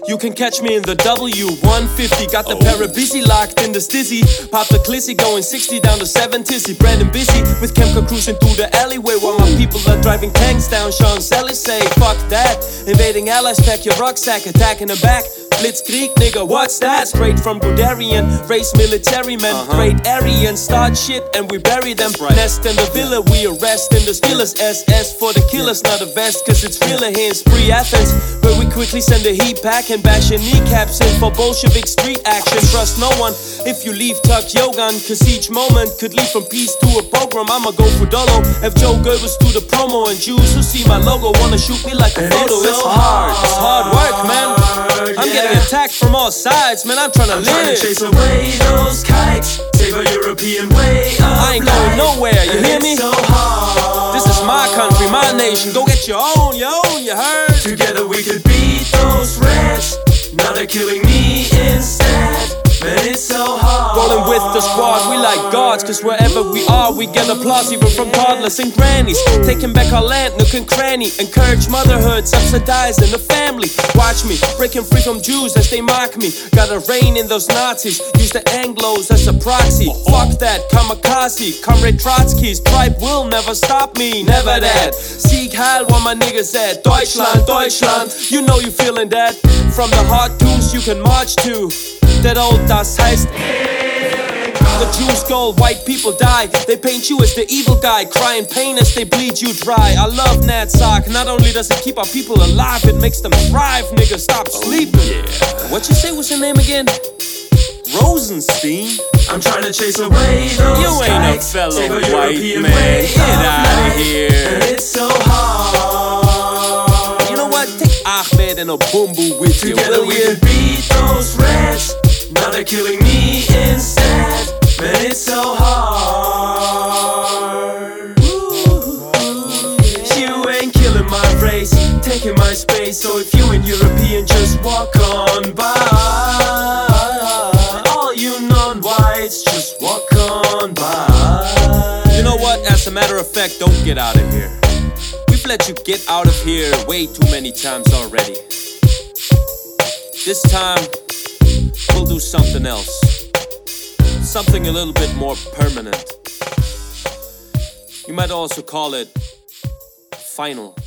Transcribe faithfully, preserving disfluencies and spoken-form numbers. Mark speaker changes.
Speaker 1: You can catch me in the W one fifty. Got the Parabisi locked in the stizzy. Pop the clissy going sixty down to seventy. Brandon busy with Kemka cruising through the alleyway while my people are driving tanks down Champs-Élysées. Fuck that. Invading allies, pack your rucksack, attack in the back. Blitzkrieg, nigga, what's that? Straight from Guderian, race military men. Uh-huh. Great Aryan, start shit and we bury them. Right. Nest in the villa, we arrest in the Steelers. S S for the killers, not a vest, cause it's realer here in Spree Athens, where we quickly send a heat pack and bash your kneecaps in for Bolshevik street action. Trust no one if you leave Tuck Yogan, cause each moment could lead from peace to a pogrom. I'ma go for Dolo if Joe Goebbels do the promo, and Jews who see my logo wanna shoot me like a and photo. It's, so it's hard, it's hard work, man. I'm yeah. getting attacked from all sides, man. I'm trying to
Speaker 2: I'm
Speaker 1: live.
Speaker 2: Trying to chase away those kites, save a European way of
Speaker 1: I ain't going
Speaker 2: life.
Speaker 1: nowhere, you
Speaker 2: and
Speaker 1: hear
Speaker 2: it's
Speaker 1: me?
Speaker 2: So hard.
Speaker 1: This is my country, my nation. Go get your own, your own, you heard?
Speaker 2: Together we could beat those reds. Now they're killing me instead. Man, it's so hard.
Speaker 1: Rolling with the squad, we like gods, cause wherever we are, we get applause even from toddlers and grannies. Taking back our land, nook and cranny. Encourage motherhood, subsidizing the family. Watch me, breaking free from Jews as they mock me. Gotta rein in those Nazis, use the Anglos as a proxy. Fuck that, kamikaze, Comrade Trotsky's tribe will never stop me, never that. Sieg Heil, where my niggas at. Deutschland, Deutschland, you know you feeling that. From the hard tunes you can march to. That old Das heißt the Jews go, white people die. They paint you as the evil guy, crying pain as they bleed you dry. I love Nadsok, not only does it keep our people alive, it makes them thrive, nigga, stop sleeping.
Speaker 2: Oh, yeah.
Speaker 1: What you say was your name again? Rosenstein?
Speaker 2: I'm trying to chase away those
Speaker 1: You ain't
Speaker 2: kites,
Speaker 1: a fellow
Speaker 2: save a
Speaker 1: white
Speaker 2: European
Speaker 1: man,
Speaker 2: way
Speaker 1: get out of here.
Speaker 2: And it's so hard.
Speaker 1: You know what, take Ahmed and a boom boo with
Speaker 2: Together
Speaker 1: you, will
Speaker 2: we
Speaker 1: you?
Speaker 2: could beat those reds. Now they're killing me instead. Man, it's so hard. Ooh, you ain't killing my race, taking my space. So if you ain't European, just walk on by. All you non-whites, just walk on by.
Speaker 1: You know what, as a matter of fact, don't get out of here. We've let you get out of here way too many times already. This time, we'll do something else. Something a little bit more permanent. You might also call it final.